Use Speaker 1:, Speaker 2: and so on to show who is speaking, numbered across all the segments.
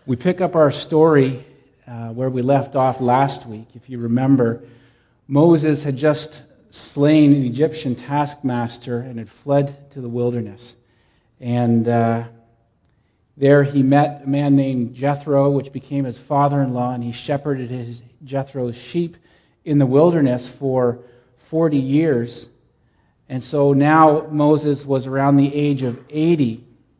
Speaker 1: We pick up our story where we left off last week. If you remember, Moses had just slain an Egyptian taskmaster and had fled to the wilderness. And there he met a man named Jethro, which became his father-in-law, and he shepherded Jethro's sheep in the wilderness for 40 years. And so now Moses was around the age of 80.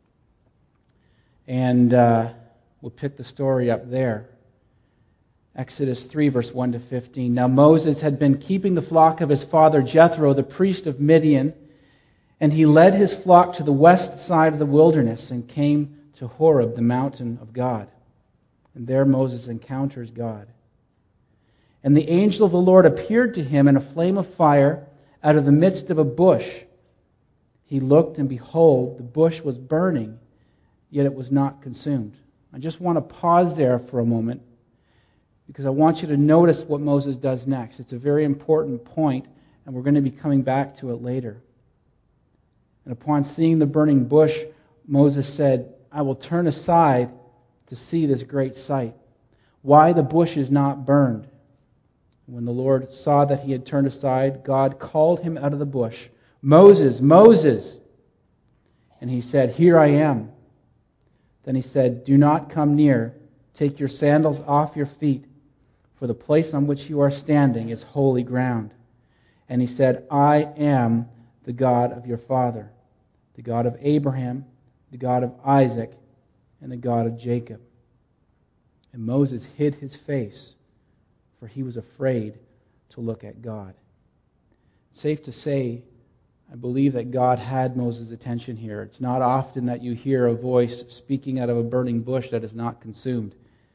Speaker 1: And we'll pick the story up there. Exodus 3, verse 1 to 15. Now Moses had been keeping the flock of his father Jethro, the priest of Midian, and he led his flock to the west side of the wilderness and came to Horeb, the mountain of God. And there Moses encounters God. And the angel of the Lord appeared to him in a flame of fire out of the midst of a bush. He looked, and behold, the bush was burning, yet it was not consumed. I just want to pause there for a moment because I want you to notice what Moses does next. It's a very important point, and we're going to be coming back to it later. And upon seeing the burning bush, Moses said, I will turn aside to see this great sight, why the bush is not burned. When the Lord saw that he had turned aside, God called him out of the bush, Moses, Moses! And he said, Here I am. Then he said, Do not come near. Take your sandals off your feet, for the place on which you are standing is holy ground. And he said, I am the God of your father, the God of Abraham, the God of Isaac, and the God of Jacob. And Moses hid his face, for he was afraid to look at God. Safe to say, I believe that God had Moses' attention here. It's not often that you hear a voice speaking out of a burning bush that is not consumed.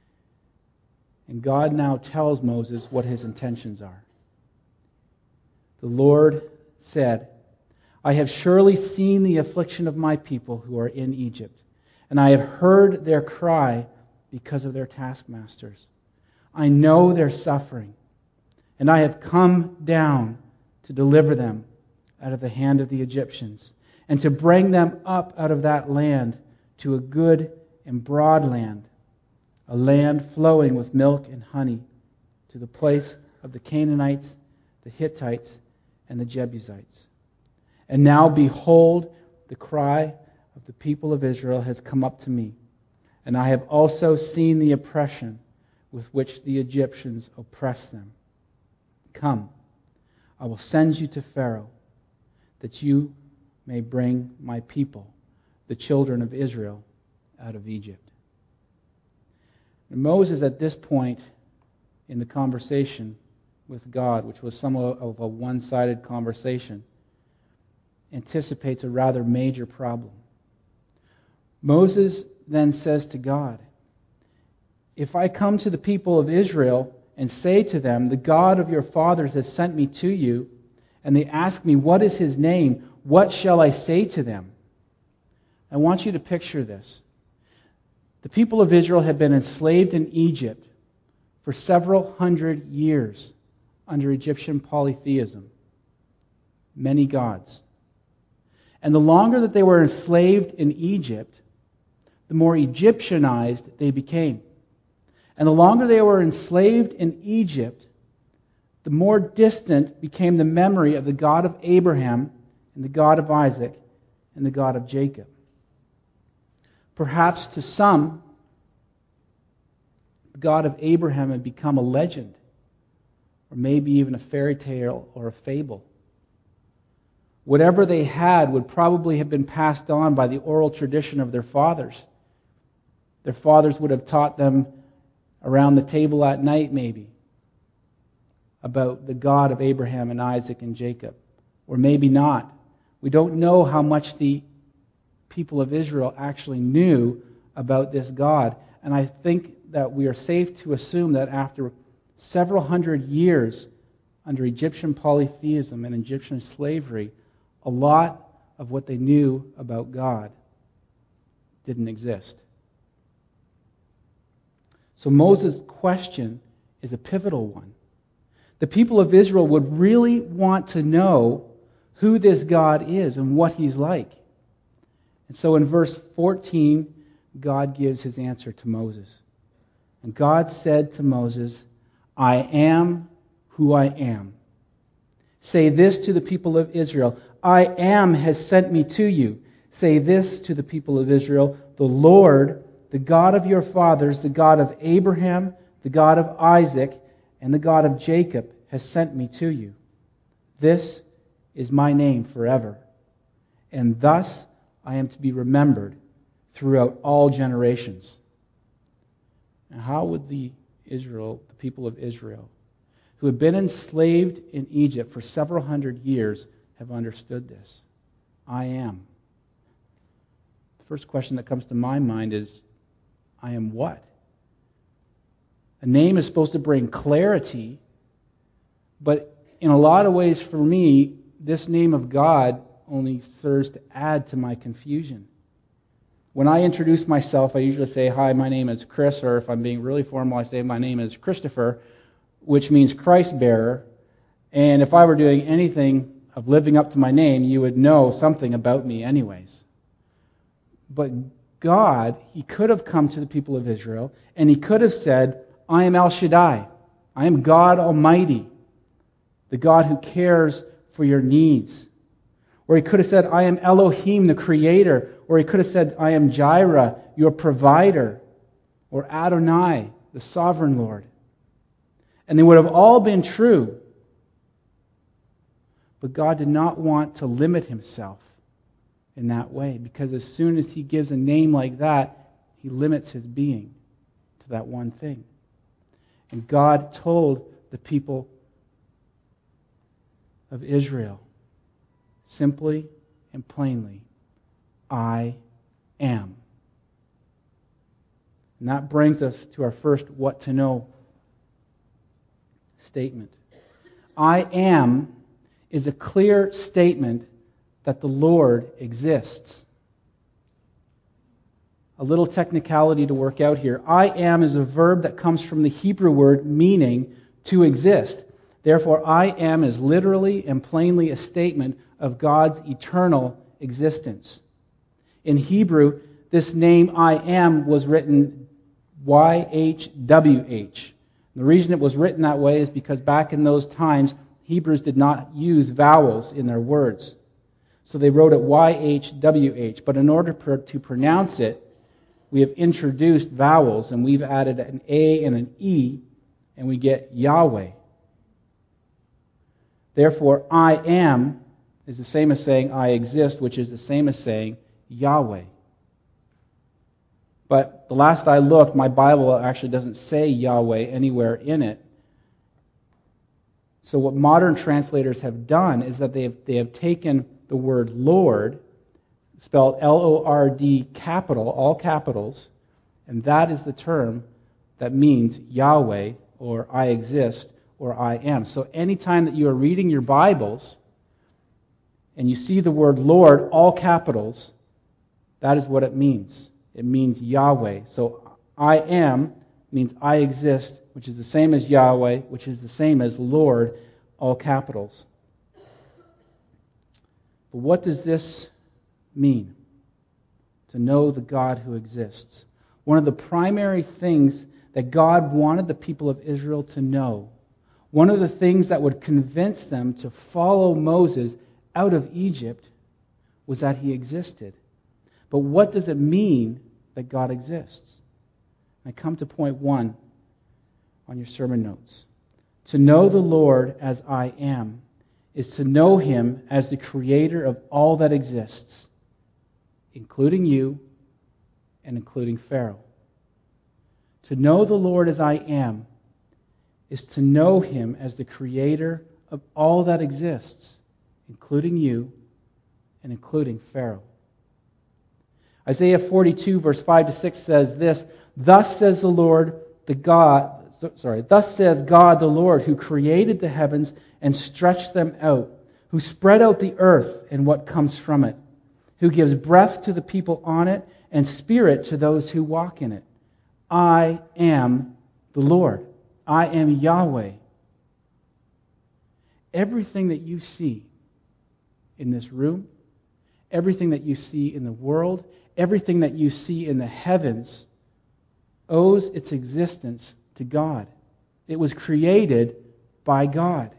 Speaker 1: And God now tells Moses what his intentions are. The Lord said, I have surely seen the affliction of my people who are in Egypt, and I have heard their cry because of their taskmasters. I know their suffering, and I have come down to deliver them out of the hand of the Egyptians, and to bring them up out of that land to a good and broad land, a land flowing with milk and honey, to the place of the Canaanites, the Hittites, and the Jebusites. And now, behold, the cry of the people of Israel has come up to me, and I have also seen the oppression with which the Egyptians oppress them. Come, I will send you to Pharaoh, that you may bring my people, the children of Israel, out of Egypt. And Moses, at this point in the conversation with God, which was somewhat of a one-sided conversation, anticipates a rather major problem. Moses then says to God, if I come to the people of Israel and say to them, the God of your fathers has sent me to you, and they ask me, what is his name? What shall I say to them? I want you to picture this. The people of Israel had been enslaved in Egypt for several hundred years under Egyptian polytheism, many gods. And the longer that they were enslaved in Egypt, the more Egyptianized they became. And the longer they were enslaved in Egypt, the more distant became the memory of the God of Abraham and the God of Isaac and the God of Jacob. Perhaps to some, the God of Abraham had become a legend, or maybe even a fairy tale or a fable. Whatever they had would probably have been passed on by the oral tradition of their fathers. Their fathers would have taught them around the table at night, maybe, about the God of Abraham and Isaac and Jacob. Or maybe not. We don't know how much the people of Israel actually knew about this God. And I think that we are safe to assume that after several hundred years under Egyptian polytheism and Egyptian slavery, a lot of what they knew about God didn't exist. So Moses' question is a pivotal one. The people of Israel would really want to know who this God is and what he's like. And so in verse 14 God gives his answer to Moses. And God said to Moses, I am who I am. Say this to the people of Israel, I am has sent me to you. Say this to the people of Israel, the Lord, the God of your fathers, the God of Abraham, the God of Isaac, and the God of Jacob has sent me to you. This is my name forever. And thus I am to be remembered throughout all generations. Now, how would the people of Israel, who had been enslaved in Egypt for several hundred years, have understood this? I am. The first question that comes to my mind is, I am what? A name is supposed to bring clarity, but in a lot of ways for me, this name of God only serves to add to my confusion. When I introduce myself, I usually say, hi, my name is Chris, or if I'm being really formal, I say my name is Christopher, which means Christ bearer. And if I were doing anything of living up to my name, you would know something about me anyways. But God, he could have come to the people of Israel, and he could have said, I am El Shaddai. I am God Almighty, the God who cares for your needs. Or he could have said, I am Elohim, the creator. Or he could have said, I am Jireh, your provider. Or Adonai, the sovereign Lord. And they would have all been true. But God did not want to limit himself in that way, because as soon as he gives a name like that, he limits his being to that one thing. And God told the people of Israel, simply and plainly, I am. And that brings us to our first what to know statement. I am is a clear statement that the Lord exists. A little technicality to work out here. I am is a verb that comes from the Hebrew word meaning to exist. Therefore, I am is literally and plainly a statement of God's eternal existence. In Hebrew, this name I am was written YHWH. The reason it was written that way is because back in those times, Hebrews did not use vowels in their words. So they wrote it YHWH. But in order to pronounce it, we have introduced vowels, and we've added an A and an E, and we get Yahweh. Therefore, I am is the same as saying I exist, which is the same as saying Yahweh. But the last I looked, my Bible actually doesn't say Yahweh anywhere in it. So what modern translators have done is that they have taken the word Lord, spelled L-O-R-D, capital, all capitals, and that is the term that means Yahweh, or I exist, or I am. So anytime that you are reading your Bibles and you see the word Lord, all capitals, that is what it means. It means Yahweh. So I am means I exist, which is the same as Yahweh, which is the same as Lord, all capitals. But what does this mean? To know the God who exists. One of the primary things that God wanted the people of Israel to know, one of the things that would convince them to follow Moses out of Egypt, was that he existed. But what does it mean that God exists? I come to point 1 on your sermon notes. To know the Lord as I am is to know him as the creator of all that exists, including you and including Pharaoh. To know the Lord as I am is to know him as the creator of all that exists, including you and including Pharaoh. Isaiah 42, verse 5 to 6 says this, Thus says God the Lord, who created the heavens and stretched them out, who spread out the earth and what comes from it, who gives breath to the people on it and spirit to those who walk in it. I am the Lord. I am Yahweh. Everything that you see in this room, everything that you see in the world, everything that you see in the heavens owes its existence to God. It was created by God.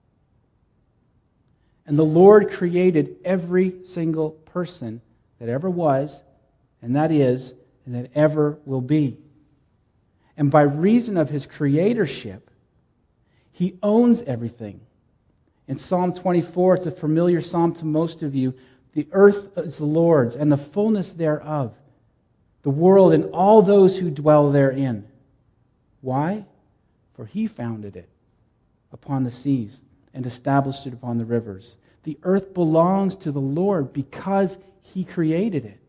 Speaker 1: And the Lord created every single person that ever was, and that is, and that ever will be. And by reason of his creatorship, he owns everything. In Psalm 24, it's a familiar psalm to most of you. The earth is the Lord's, and the fullness thereof, the world and all those who dwell therein. Why? For he founded it upon the seas and established it upon the rivers. The earth belongs to the Lord because he created it.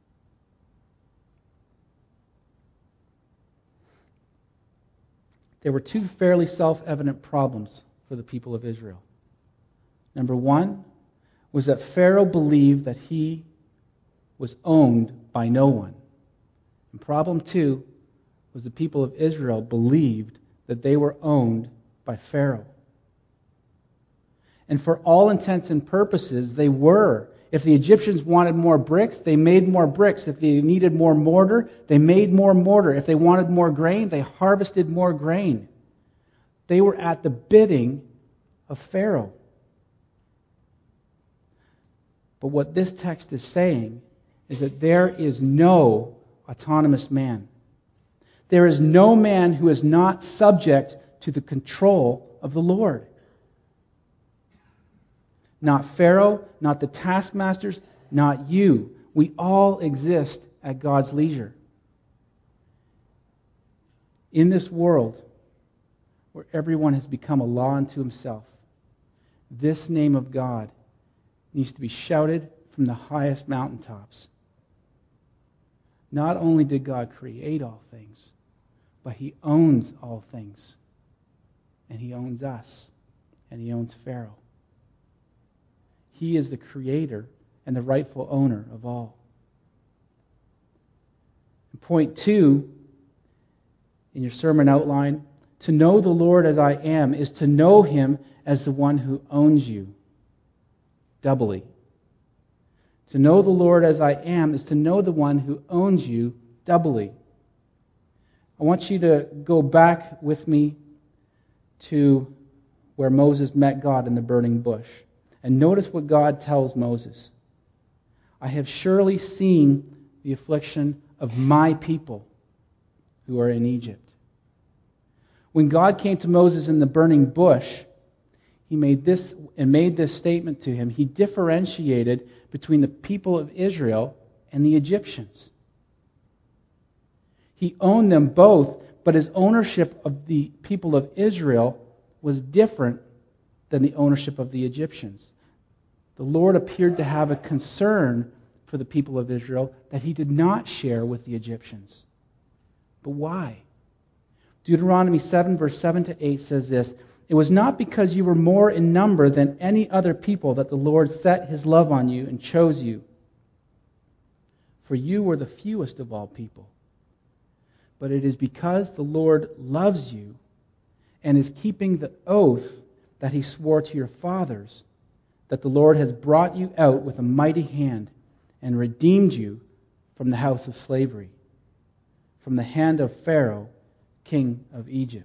Speaker 1: There were two fairly self-evident problems for the people of Israel. Number one was that Pharaoh believed that he was owned by no one. And problem two was the people of Israel believed that they were owned by Pharaoh. And for all intents and purposes, they were. If the Egyptians wanted more bricks, they made more bricks. If they needed more mortar, they made more mortar. If they wanted more grain, they harvested more grain. They were at the bidding of Pharaoh. But what this text is saying is that there is no autonomous man. There is no man who is not subject to the control of the Lord. Not Pharaoh, not the taskmasters, not you. We all exist at God's leisure. In this world where everyone has become a law unto himself, this name of God needs to be shouted from the highest mountaintops. Not only did God create all things, but he owns all things. And he owns us. And he owns Pharaoh. He is the creator and the rightful owner of all. And point two, in your sermon outline, to know the Lord as I am is to know him as the one who owns you. Doubly. To know the Lord as I am is to know the one who owns you doubly. I want you to go back with me to where Moses met God in the burning bush. And notice what God tells Moses. I have surely seen the affliction of my people who are in Egypt. When God came to Moses in the burning bush, he made this statement to him. He differentiated between the people of Israel and the Egyptians. He owned them both, but his ownership of the people of Israel was different than the ownership of the Egyptians. The Lord appeared to have a concern for the people of Israel that he did not share with the Egyptians. But why? Deuteronomy 7, verse 7 to 8 says this, it was not because you were more in number than any other people that the Lord set his love on you and chose you. For you were the fewest of all people. But it is because the Lord loves you and is keeping the oath that he swore to your fathers, that the Lord has brought you out with a mighty hand and redeemed you from the house of slavery, from the hand of Pharaoh, king of Egypt.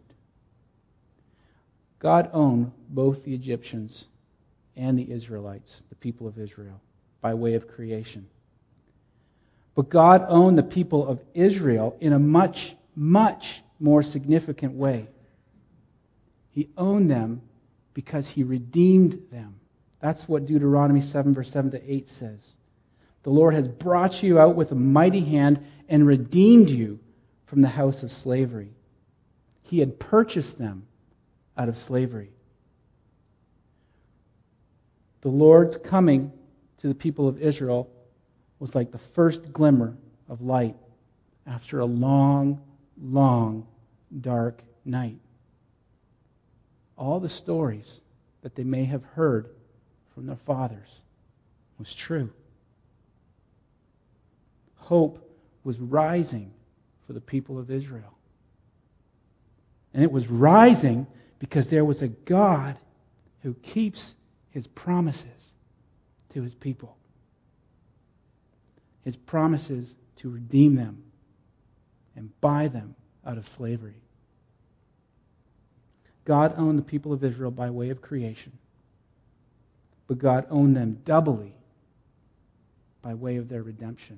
Speaker 1: God owned both the Egyptians and the Israelites, the people of Israel, by way of creation. But God owned the people of Israel in a much, much more significant way. He owned them because he redeemed them. That's what Deuteronomy 7, verse 7 to 8 says. The Lord has brought you out with a mighty hand and redeemed you from the house of slavery. He had purchased them out of slavery. The Lord's coming to the people of Israel was like the first glimmer of light after a long, long, dark night. All the stories that they may have heard from their fathers was true. Hope was rising for the people of Israel. And it was rising because there was a God who keeps his promises to his people. His promises to redeem them and buy them out of slavery. God owned the people of Israel by way of creation, but God owned them doubly by way of their redemption.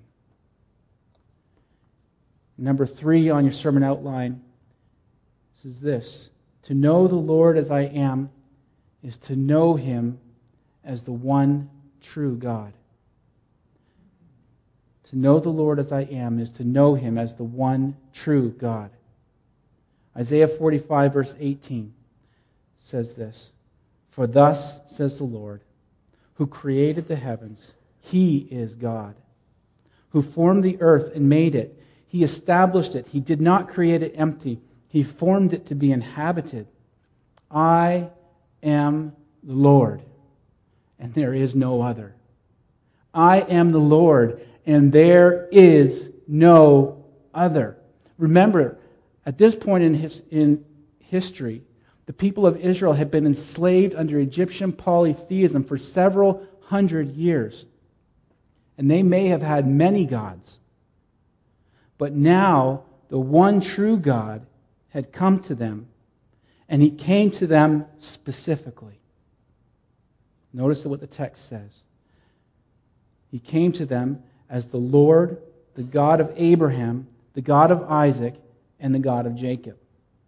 Speaker 1: Number 3 on your sermon outline is this: to know the Lord as I am is to know Him as the one true God. To know the Lord as I am is to know Him as the one true God. Isaiah 45 verse 18 says this: For thus says the Lord, who created the heavens, He is God. Who formed the earth and made it, He established it. He did not create it empty. He formed it to be inhabited. I am the Lord, and there is no other. I am the Lord, and there is no other. Remember, at this point in history, the people of Israel had been enslaved under Egyptian polytheism for several hundred years. And they may have had many gods. But now, the one true God had come to them, and He came to them specifically. Notice what the text says. He came to them as the Lord, the God of Abraham, the God of Isaac, and the God of Jacob.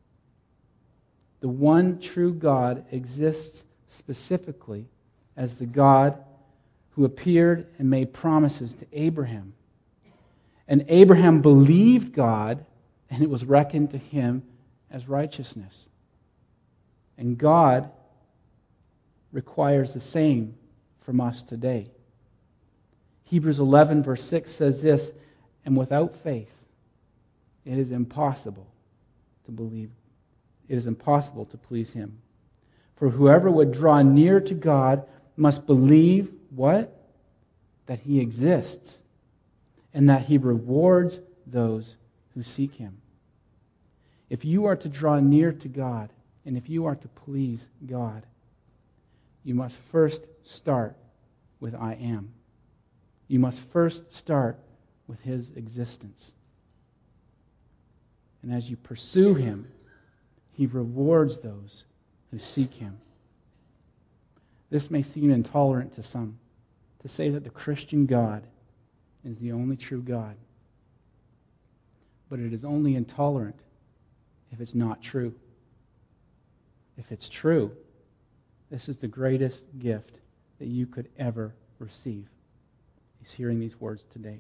Speaker 1: The one true God exists specifically as the God who appeared and made promises to Abraham. And Abraham believed God, and it was reckoned to him as righteousness. And God requires the same from us today. Hebrews 11 verse 6 says this: and without faith, it is impossible to believe. It is impossible to please Him. For whoever would draw near to God must believe what? That He exists, and that He rewards those who seek Him. If you are to draw near to God, and if you are to please God, you must first start with I am. You must first start with His existence. And as you pursue Him, He rewards those who seek Him. This may seem intolerant to some, to say that the Christian God is the only true God. But it is only intolerant if it's not true. If it's true, this is the greatest gift that you could ever receive. He's hearing these words today.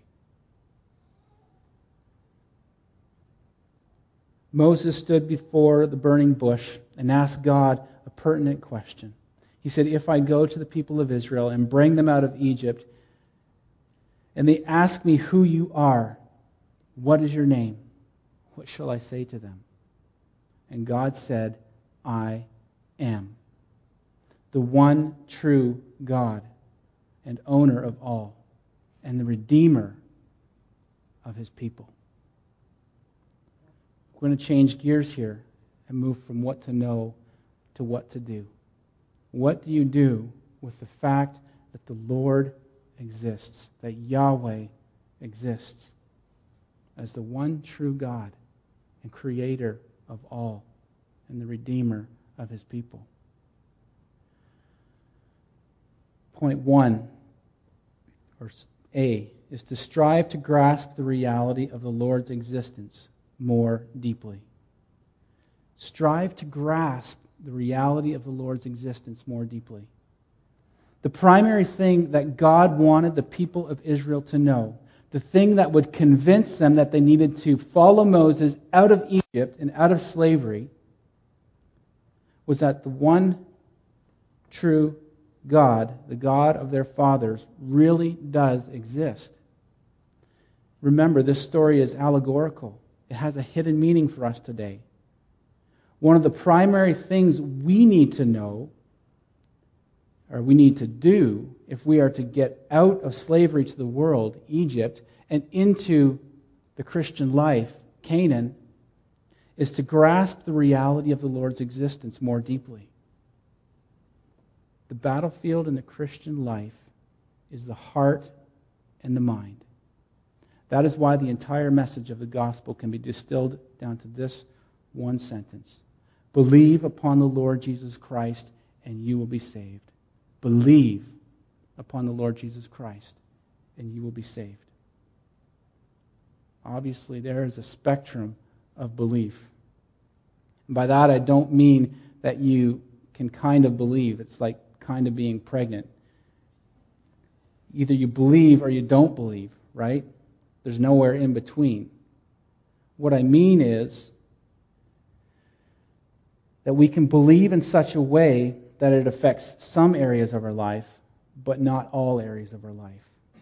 Speaker 1: Moses stood before the burning bush and asked God a pertinent question. He said, if I go to the people of Israel and bring them out of Egypt, and they ask me who you are, what is your name? What shall I say to them? And God said, I am the one true God and owner of all, and the Redeemer of His people. We're going to change gears here and move from what to know to what to do. What do you do with the fact that the Lord exists, that Yahweh exists as the one true God and Creator of all and the Redeemer of His people? Point 1, or A, is to strive to grasp the reality of the Lord's existence more deeply. Strive to grasp the reality of the Lord's existence more deeply. The primary thing that God wanted the people of Israel to know, the thing that would convince them that they needed to follow Moses out of Egypt and out of slavery, was that the one true God, the God of their fathers, really does exist. Remember, this story is allegorical. It has a hidden meaning for us today. One of the primary things we need to know, or we need to do, if we are to get out of slavery to the world, Egypt, and into the Christian life, Canaan, is to grasp the reality of the Lord's existence more deeply. The battlefield in the Christian life is the heart and the mind. That is why the entire message of the gospel can be distilled down to this one sentence. Believe upon the Lord Jesus Christ and you will be saved. Believe upon the Lord Jesus Christ and you will be saved. Obviously, there is a spectrum of belief. And by that, I don't mean that you can kind of believe. It's like kind of being pregnant. Either you believe or you don't believe, right? There's nowhere in between. What I mean is that we can believe in such a way that it affects some areas of our life, but not all areas of our life.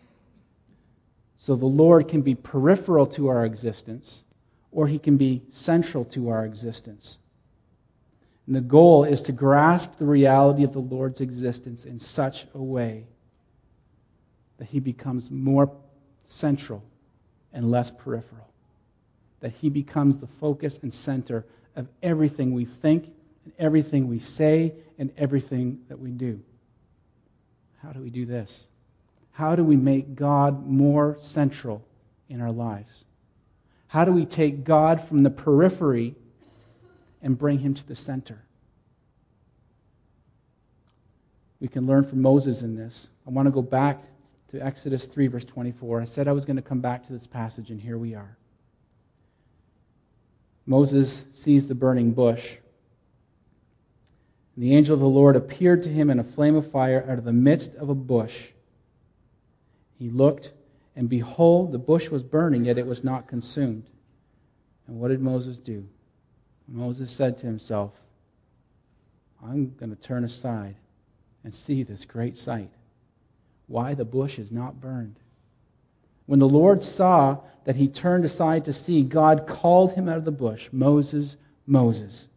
Speaker 1: So the Lord can be peripheral to our existence, or He can be central to our existence. And the goal is to grasp the reality of the Lord's existence in such a way that He becomes more central and less peripheral. That He becomes the focus and center of everything we think, and everything we say, and everything that we do. How do we do this? How do we make God more central in our lives? How do we take God from the periphery and bring Him to the center? We can learn from Moses in this. I want to go back to Exodus 3, verse 24. I said I was going to come back to this passage, and here we are. Moses sees the burning bush. And the angel of the Lord appeared to him in a flame of fire out of the midst of a bush. He looked, and behold, the bush was burning, yet it was not consumed. And what did Moses do? Moses said to himself, I'm going to turn aside and see this great sight, why the bush is not burned. When the Lord saw that he turned aside to see, God called him out of the bush, Moses, Moses.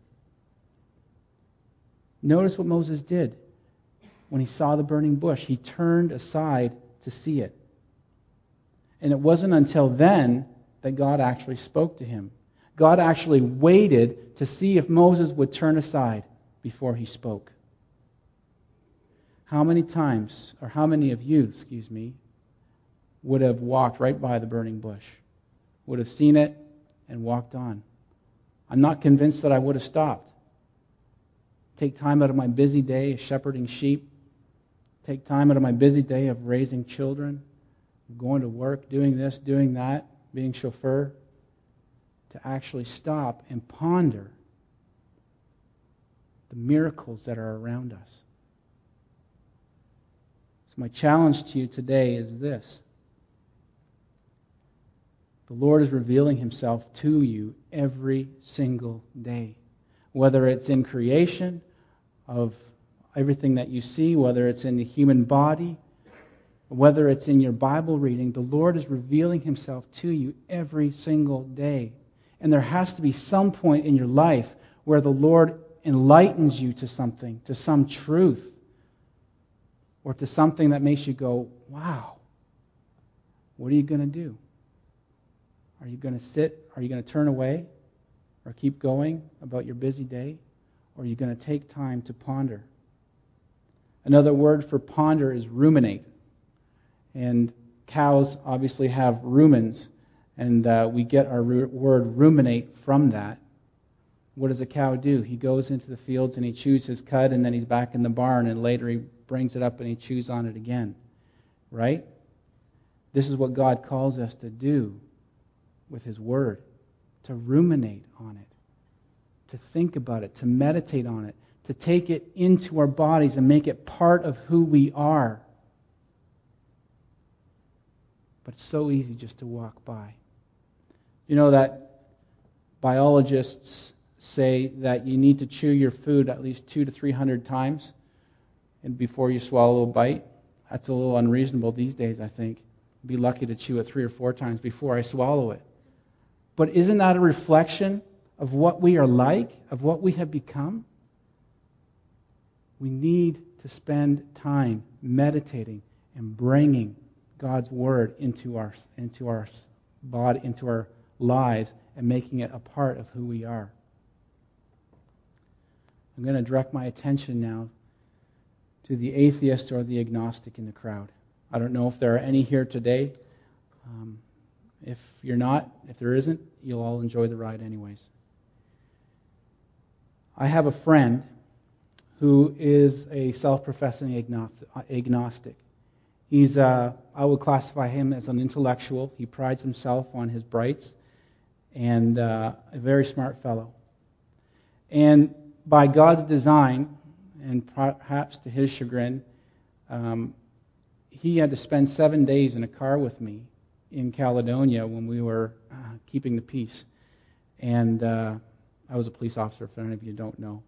Speaker 1: Notice what Moses did when he saw the burning bush. He turned aside to see it. And it wasn't until then that God actually spoke to him. God actually waited to see if Moses would turn aside before he spoke. How many times, or how many of you, would have walked right by the burning bush, would have seen it and walked on? I'm not convinced that I would have stopped. Take time out of my busy day of shepherding sheep, take time out of my busy day of raising children, going to work, doing this, doing that, being chauffeur, to actually stop and ponder the miracles that are around us. So my challenge to you today is this. The Lord is revealing Himself to you every single day. Whether it's in creation of everything that you see, whether it's in the human body, whether it's in your Bible reading, the Lord is revealing Himself to you every single day. And there has to be some point in your life where the Lord enlightens you to something, to some truth, or to something that makes you go, wow, what are you going to do? Are you going to sit? Are you going to turn away or keep going about your busy day? Or are you going to take time to ponder? Another word for ponder is ruminate. And cows obviously have rumens, and we get our word ruminate from that. What does a cow do? He goes into the fields and he chews his cud, and then he's back in the barn, and later he brings it up and he chews on it again. Right? This is what God calls us to do with His Word, to ruminate on it, to think about it, to meditate on it, to take it into our bodies and make it part of who we are. But it's so easy just to walk by. You know that biologists say that you need to chew your food at least 200 to 300 times and before you swallow a bite. That's a little unreasonable these days, I think. I'd be lucky to chew it 3 or 4 times before I swallow it. But isn't that a reflection of what we are like, of what we have become? We need to spend time meditating and bringing God's Word into our body, into our lives, and making it a part of who we are. I'm going to direct my attention now to the atheist or the agnostic in the crowd. I don't know if there are any here today. If you're not, if there isn't, you'll all enjoy the ride anyways. I have a friend who is a self-professing agnostic. I would classify him as an intellectual. He prides himself on his brights, and a very smart fellow. And by God's design, and perhaps to his chagrin, he had to spend 7 days in a car with me in Caledonia when we were keeping the peace. And I was a police officer, if any of you don't know.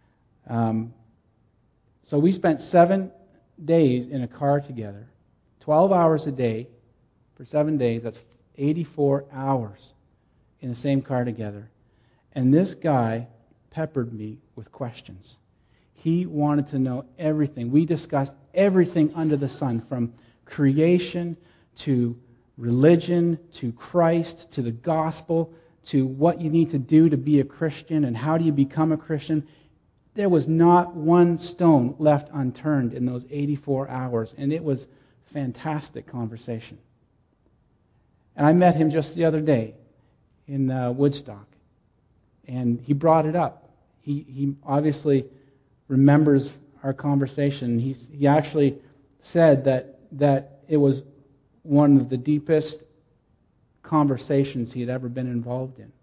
Speaker 1: So we spent 7 days in a car together, 12 hours a day for 7 days. That's 84 hours in the same car together. And this guy peppered me with questions. He wanted to know everything. We discussed everything under the sun, from creation to religion to Christ to the gospel to what you need to do to be a Christian and how do you become a Christian. There was not one stone left unturned in those 84 hours, and it was fantastic conversation. And I met him just the other day in Woodstock, and he brought it up. He obviously remembers our conversation. He actually said that it was one of the deepest conversations he had ever been involved in.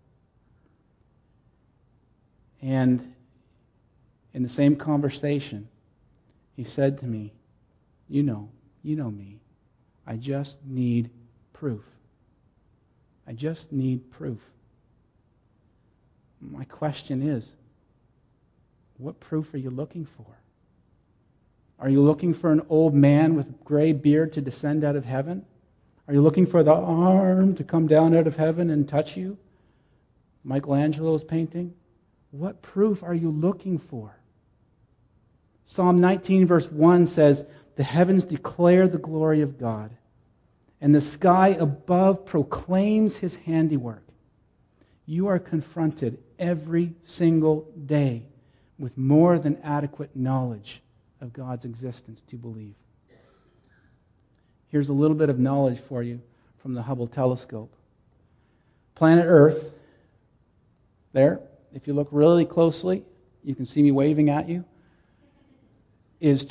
Speaker 1: And in the same conversation, he said to me, you know me. I just need proof. I just need proof. My question is, what proof are you looking for? Are you looking for an old man with a gray beard to descend out of heaven? Are you looking for the arm to come down out of heaven and touch you? Michelangelo's painting? What proof are you looking for? Psalm 19 verse 1 says, "The heavens declare the glory of God, and the sky above proclaims his handiwork." You are confronted every single day with more than adequate knowledge of God's existence to believe. Here's a little bit of knowledge for you from the Hubble telescope. Planet Earth, there, if you look really closely, you can see me waving at you, is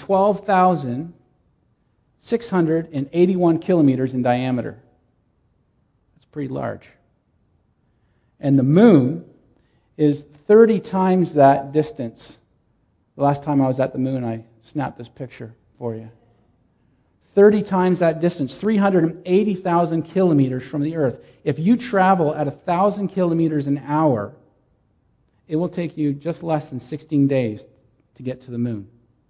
Speaker 1: 12,681 kilometers in diameter. That's pretty large. And the moon is 30 times that distance. The last time I was at the moon, I snapped this picture for you. 30 times that distance, 380,000 kilometers from the Earth. If you travel at 1,000 kilometers an hour, it will take you just less than 16 days to get to the moon.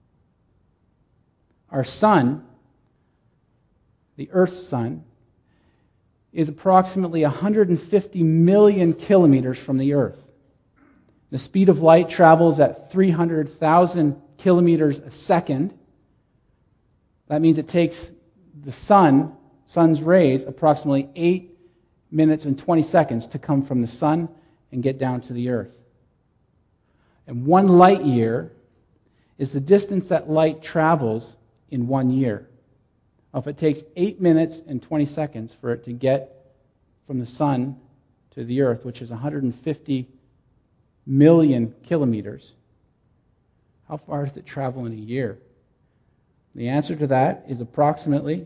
Speaker 1: Our sun, the Earth's sun, is approximately 150 million kilometers from the Earth. The speed of light travels at 300,000 kilometers a second. That means it takes the sun's rays, approximately 8 minutes and 20 seconds to come from the sun and get down to the Earth. And 1 light year is the distance that light travels in 1 year. If it takes 8 minutes and 20 seconds for it to get from the sun to the Earth, which is 150 million kilometers, how far does it travel in a year? The answer to that is approximately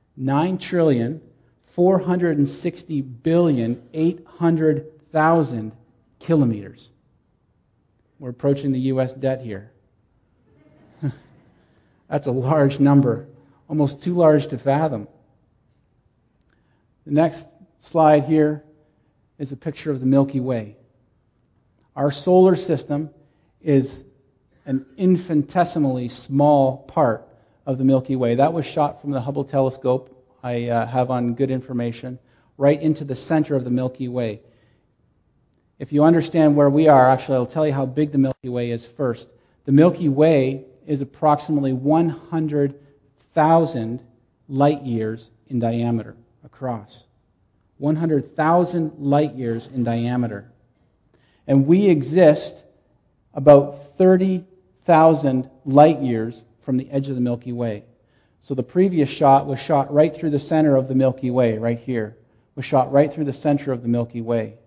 Speaker 1: 9,460,800,000 kilometers. We're approaching the U.S. debt here. That's a large number, almost too large to fathom. The next slide here is a picture of the Milky Way. Our solar system is an infinitesimally small part of the Milky Way. That was shot from the Hubble telescope, I have on good information, right into the center of the Milky Way. If you understand where we are, actually I'll tell you how big the Milky Way is first. The Milky Way is approximately 100,000 light years in diameter across. 100,000 light years in diameter. And we exist about 30,000 light years from the edge of the Milky Way. So the previous shot was shot right through the center of the Milky Way, right here. was shot right through the center of the Milky Way.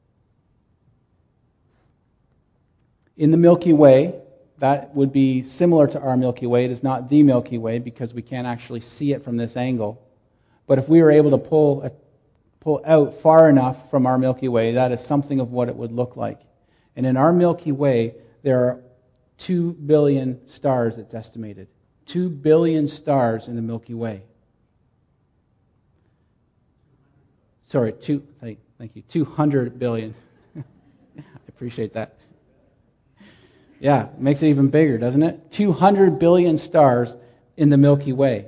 Speaker 1: In the Milky Way, that would be similar to our Milky Way. It is not the Milky Way because we can't actually see it from this angle. But if we were able to pull out far enough from our Milky Way, that is something of what it would look like. And in our Milky Way, there are 2 billion stars, it's estimated. 2 billion stars in the Milky Way. Sorry, thank you, 200 billion. I appreciate that. Yeah, it makes it even bigger, doesn't it? 200 billion stars in the Milky Way.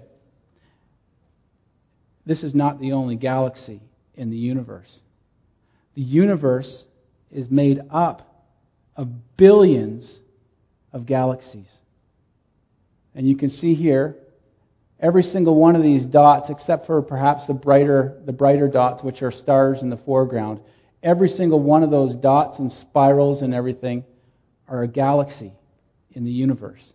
Speaker 1: This is not the only galaxy in the universe. The universe is made up of billions of galaxies. And you can see here, every single one of these dots, except for perhaps the brighter dots, which are stars in the foreground, every single one of those dots and spirals and everything are a galaxy in the universe.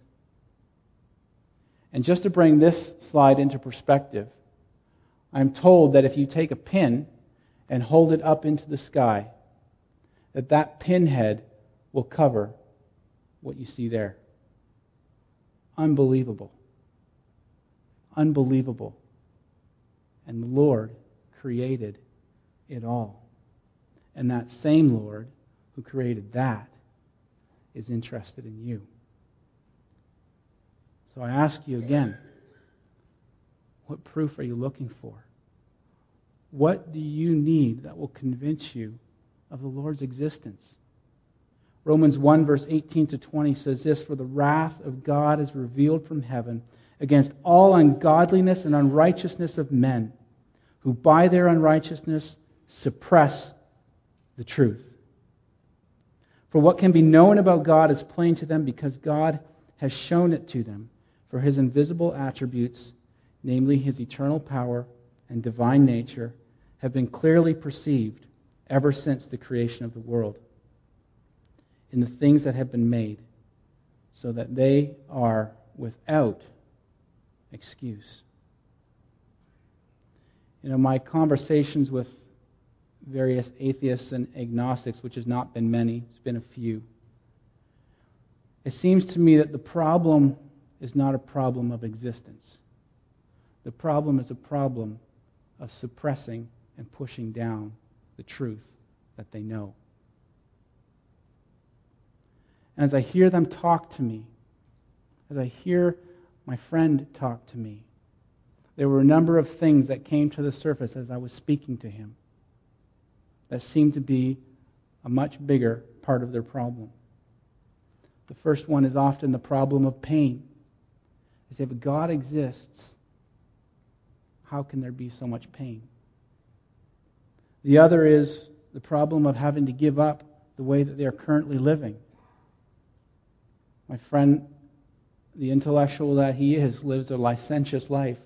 Speaker 1: And just to bring this slide into perspective, I'm told that if you take a pin and hold it up into the sky, that pinhead will cover what you see there. Unbelievable. Unbelievable. And the Lord created it all. And that same Lord who created that is interested in you. So I ask you again, what proof are you looking for? What do you need that will convince you of the Lord's existence? Romans 1 verse 18 to 20 says this, "For the wrath of God is revealed from heaven against all ungodliness and unrighteousness of men, who by their unrighteousness suppress the truth. For what can be known about God is plain to them because God has shown it to them. For his invisible attributes, namely his eternal power and divine nature, have been clearly perceived ever since the creation of the world in the things that have been made, so that they are without excuse." My conversations with various atheists and agnostics, which has not been many, it's been a few, it seems to me that the problem is not a problem of existence. The problem is a problem of suppressing and pushing down the truth that they know. And as I hear them talk to me, as I hear my friend talk to me, there were a number of things that came to the surface as I was speaking to him that seemed to be a much bigger part of their problem. The first one is often the problem of pain. They say, if God exists, how can there be so much pain? The other is the problem of having to give up the way that they are currently living. My friend, the intellectual that he is, lives a licentious life.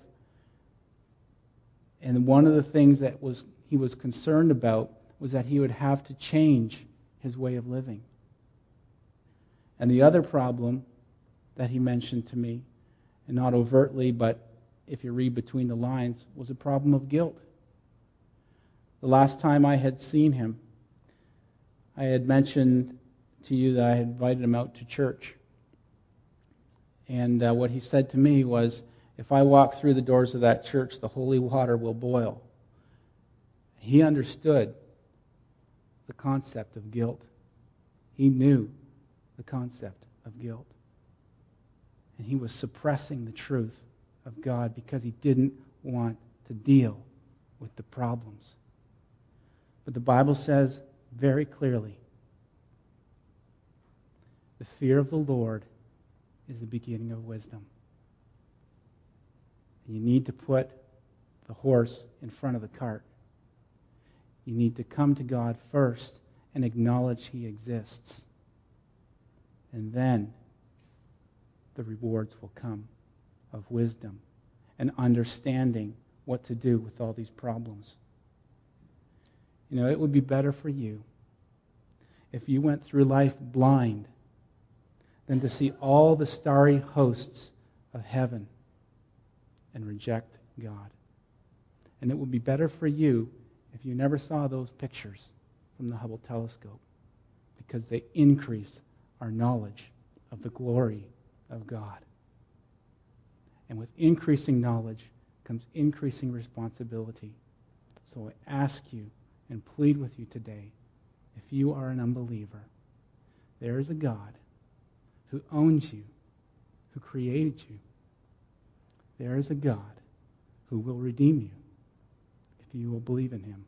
Speaker 1: And one of the things that he was concerned about was that he would have to change his way of living. And the other problem that he mentioned to me, and not overtly, but if you read between the lines, was a problem of guilt. The last time I had seen him, I had mentioned to you that I had invited him out to church. And what he said to me was, if I walk through the doors of that church, the holy water will boil. He understood the concept of guilt. He knew the concept of guilt. And he was suppressing the truth of God because he didn't want to deal with the problems. But the Bible says very clearly, the fear of the Lord is the beginning of wisdom. And you need to put the horse in front of the cart. You need to come to God first and acknowledge he exists. And then the rewards will come of wisdom and understanding what to do with all these problems. It would be better for you if you went through life blind than to see all the starry hosts of heaven and reject God. And it would be better for you if you never saw those pictures from the Hubble telescope, because they increase our knowledge of the glory of God. And with increasing knowledge comes increasing responsibility. So I ask you and plead with you today, if you are an unbeliever, there is a God who owns you, who created you. There is a God who will redeem you if you will believe in him.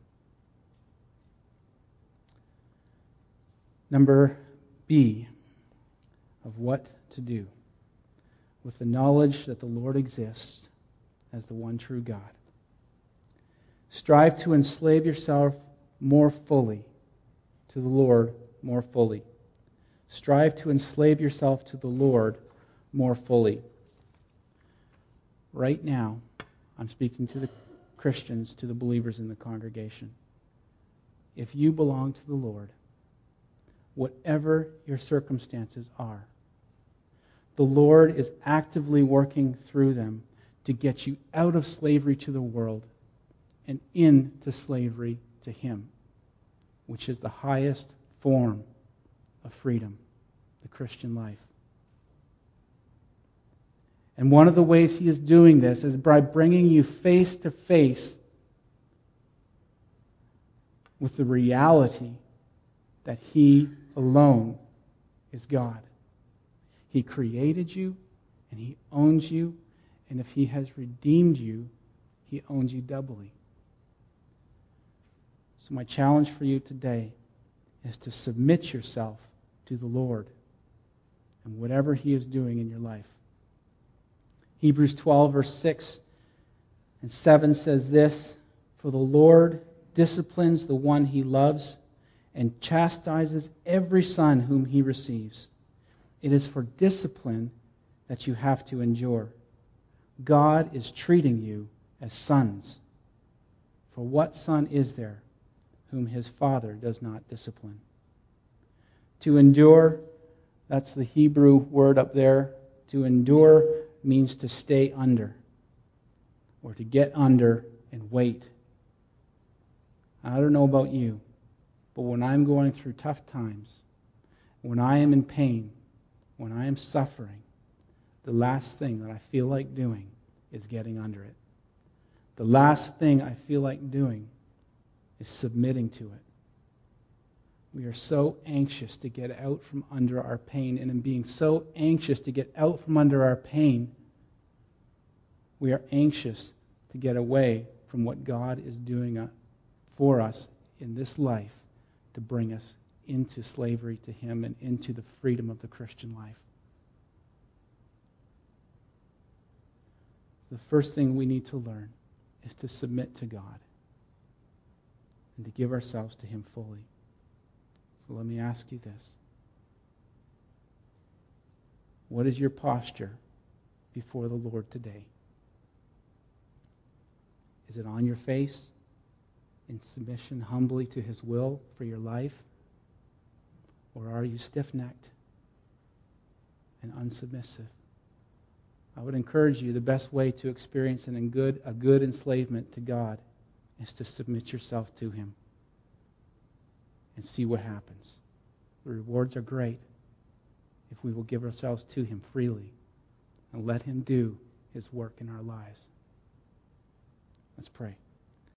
Speaker 1: Number B of what to do with the knowledge that the Lord exists as the one true God. Strive to enslave yourself more fully to the Lord more fully. Strive to enslave yourself to the Lord more fully. Right now, I'm speaking to the Christians, to the believers in the congregation. If you belong to the Lord, whatever your circumstances are, the Lord is actively working through them to get you out of slavery to the world and into slavery to him, which is the highest form of freedom, the Christian life. And one of the ways he is doing this is by bringing you face to face with the reality that he alone is God. He created you, and he owns you, and if he has redeemed you, he owns you doubly. So my challenge for you today is to submit yourself to the Lord and whatever he is doing in your life. Hebrews 12, verse 6 and 7 says this, "For the Lord disciplines the one he loves and chastises every son whom he receives. It is for discipline that you have to endure. God is treating you as sons. For what son is there whom his father does not discipline?" To endure, that's the Hebrew word up there. To endure means to stay under or to get under and wait. I don't know about you, but when I'm going through tough times, when I am in pain, when I am suffering, the last thing that I feel like doing is getting under it. The last thing I feel like doing is submitting to it. We are so anxious to get out from under our pain, and in being so anxious to get out from under our pain, we are anxious to get away from what God is doing for us in this life to bring us into slavery to him and into the freedom of the Christian life. The first thing we need to learn is to submit to God and to give ourselves to him fully. So let me ask you this. What is your posture before the Lord today? Is it on your face in submission humbly to his will for your life? Or are you stiff-necked and unsubmissive? I would encourage you, the best way to experience a good enslavement to God is to submit yourself to him and see what happens. The rewards are great if we will give ourselves to him freely and let him do his work in our lives. Let's pray.